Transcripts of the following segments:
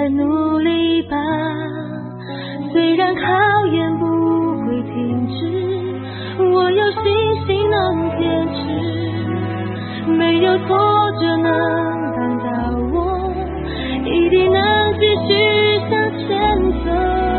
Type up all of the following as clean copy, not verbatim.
努力吧，虽然考验不会停止，我有信心能坚持，没有挫折能绊倒我，一定能继续向前走。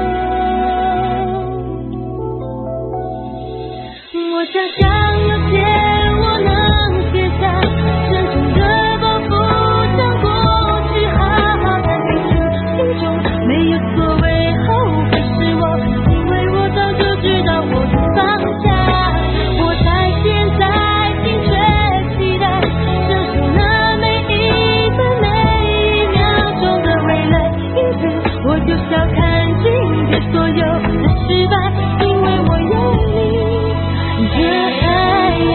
我想象有天我能卸下沉重的包袱，向过去好好谈清楚，心中没有所谓后悔失望，因为我早就知道我会放下。我在现在尽全期待，承受那每一分每一秒钟的未来，因此我就笑看尽这所有的失败，因为我有你的爱。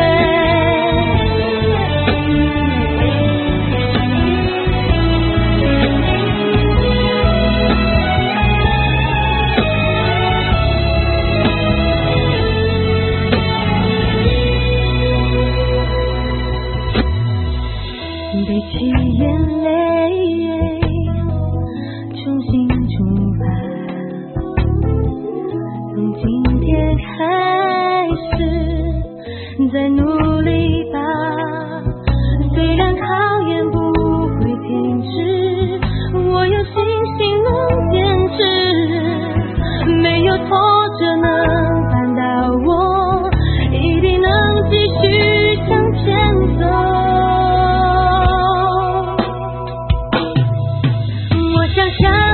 背起眼泪，重新出发，从今天开始再努力吧，虽然考验不会停止，我有信心能坚持，没有挫折能绊倒我，一定能继续向前走。我想象